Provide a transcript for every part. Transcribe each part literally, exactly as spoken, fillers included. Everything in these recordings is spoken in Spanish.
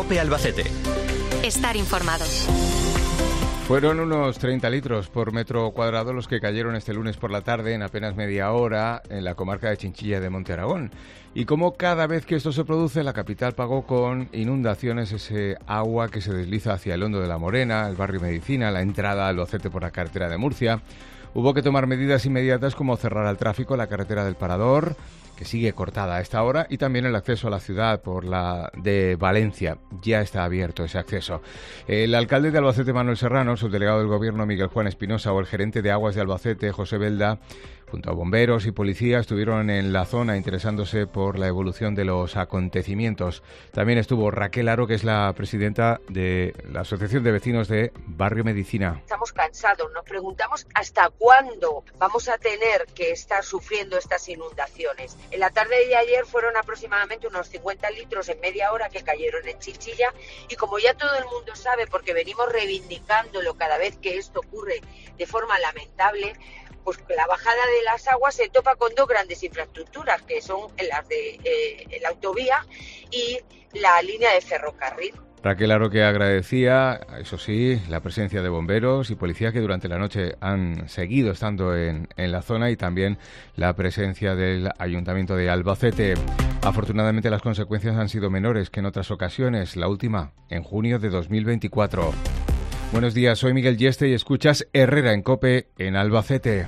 COPE Albacete. Estar informado. Fueron unos treinta litros por metro cuadrado los que cayeron este lunes por la tarde en apenas media hora en la comarca de Chinchilla de Monte Aragón. Y como cada vez que esto se produce, la capital pagó con inundaciones ese agua que se desliza hacia el Hondo de la Morena, el barrio Medicina, la entrada a Albacete por la carretera de Murcia. Hubo que tomar medidas inmediatas como cerrar al tráfico la carretera del Parador, que sigue cortada a esta hora, y también el acceso a la ciudad por la de Valencia. Ya está abierto ese acceso. El alcalde de Albacete, Manuel Serrano, subdelegado del Gobierno, Miguel Juan Espinosa, o el gerente de Aguas de Albacete, José Belda, junto a bomberos y policía, estuvieron en la zona interesándose por la evolución de los acontecimientos. También estuvo Raquel Aro, que es la presidenta de la Asociación de Vecinos de Barrio Medicina. Estamos cansados, nos preguntamos hasta cuándo vamos a tener que estar sufriendo estas inundaciones. En la tarde de ayer fueron aproximadamente unos cincuenta litros en media hora que cayeron en Chinchilla, y como ya todo el mundo sabe, porque venimos reivindicándolo cada vez que esto ocurre de forma lamentable, pues la bajada de las aguas se topa con dos grandes infraestructuras, que son las de eh, la autovía y la línea de ferrocarril. Raquel Aro, que agradecía, eso sí, la presencia de bomberos y policía que durante la noche han seguido estando en, en la zona, y también la presencia del Ayuntamiento de Albacete. Afortunadamente las consecuencias han sido menores que en otras ocasiones, la última en junio de dos mil veinticuatro. Buenos días, soy Miguel Yeste y escuchas Herrera en COPE en Albacete.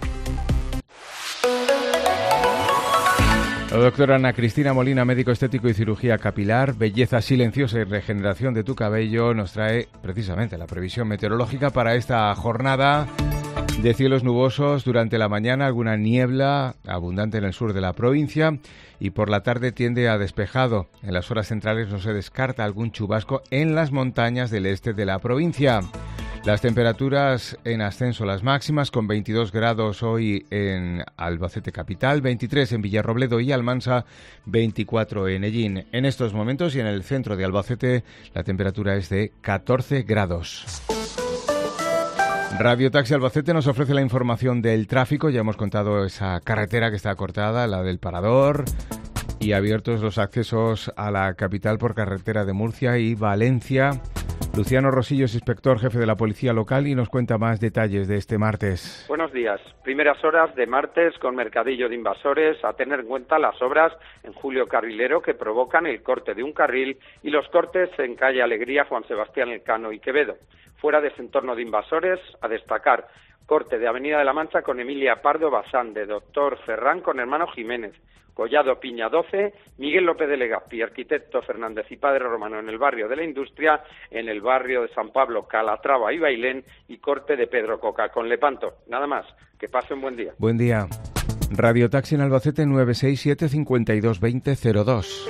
La doctora Ana Cristina Molina, médico estético y cirugía capilar, belleza silenciosa y regeneración de tu cabello, nos trae precisamente la previsión meteorológica para esta jornada de cielos nubosos durante la mañana, alguna niebla abundante en el sur de la provincia, y por la tarde tiende a despejado. En las horas centrales no se descarta algún chubasco en las montañas del este de la provincia. Las temperaturas en ascenso, las máximas, con veintidós grados hoy en Albacete capital, veintitrés en Villarrobledo y Almansa, veinticuatro en Ellín. En estos momentos y en el centro de Albacete la temperatura es de catorce grados. Radio Taxi Albacete nos ofrece la información del tráfico. Ya hemos contado esa carretera que está cortada, la del Parador, y abiertos los accesos a la capital por carretera de Murcia y Valencia. Luciano Rosillo es inspector jefe de la Policía Local y nos cuenta más detalles de este martes. Buenos días. Primeras horas de martes con mercadillo de invasores, a tener en cuenta las obras en Julio Carrilero que provocan el corte de un carril y los cortes en calle Alegría, Juan Sebastián Elcano y Quevedo. Fuera de ese entorno de invasores, a destacar corte de Avenida de la Mancha con Emilia Pardo Bazán, de Doctor Ferrán con Hermano Jiménez, Collado Piña doce, Miguel López de Legazpi, arquitecto Fernández y Padre Romano en el barrio de la Industria, en el barrio de San Pablo, Calatrava y Bailén, y corte de Pedro Coca con Lepanto. Nada más, que pase un buen día. Buen día. Radio Taxi en Albacete nueve seis siete, cinco dos dos cero cero dos.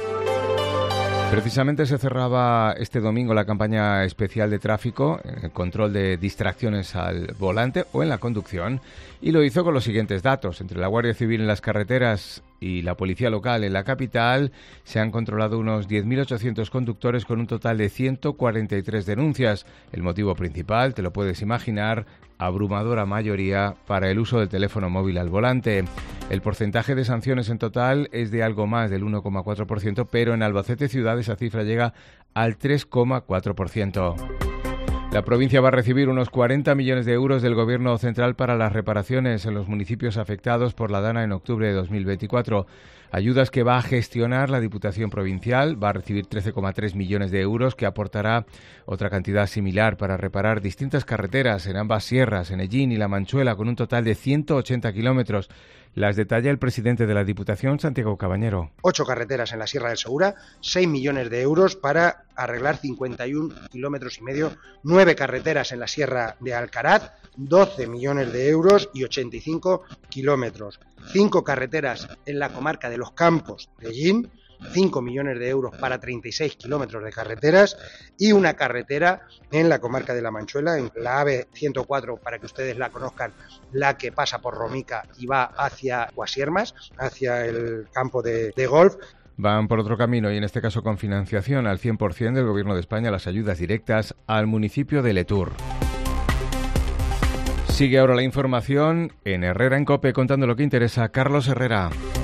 Precisamente se cerraba este domingo la campaña especial de tráfico, el control de distracciones al volante o en la conducción, y lo hizo con los siguientes datos. Entre la Guardia Civil en las carreteras y la Policía Local en la capital se han controlado unos diez mil ochocientos conductores con un total de ciento cuarenta y tres denuncias. El motivo principal, te lo puedes imaginar, abrumadora mayoría para el uso del teléfono móvil al volante. El porcentaje de sanciones en total es de algo más del uno coma cuatro por ciento, pero en Albacete ciudad esa cifra llega al tres coma cuatro por ciento. La provincia va a recibir unos cuarenta millones de euros del Gobierno central para las reparaciones en los municipios afectados por la Dana en octubre de dos mil veinticuatro. Ayudas que va a gestionar la Diputación Provincial. Va a recibir trece coma tres millones de euros, que aportará otra cantidad similar para reparar distintas carreteras en ambas sierras, en Ellín y La Manchuela, con un total de ciento ochenta kilómetros. Las detalla el presidente de la Diputación, Santiago Cabañero. Ocho carreteras en la Sierra del Segura, seis millones de euros para arreglar cincuenta y un kilómetros y medio, nueve carreteras en la Sierra de Alcaraz, doce millones de euros y ochenta y cinco kilómetros. Cinco carreteras en la comarca de Los Campos de Ellín, cinco millones de euros para treinta y seis kilómetros de carreteras, y una carretera en la comarca de La Manchuela, en la A V ciento cuatro, para que ustedes la conozcan, la que pasa por Romica y va hacia Guasiermas, hacia el campo de, de golf. Van por otro camino y en este caso con financiación al cien por ciento del Gobierno de España, las ayudas directas al municipio de Letur. Sigue ahora la información en Herrera en COPE, contando lo que interesa. Carlos Herrera.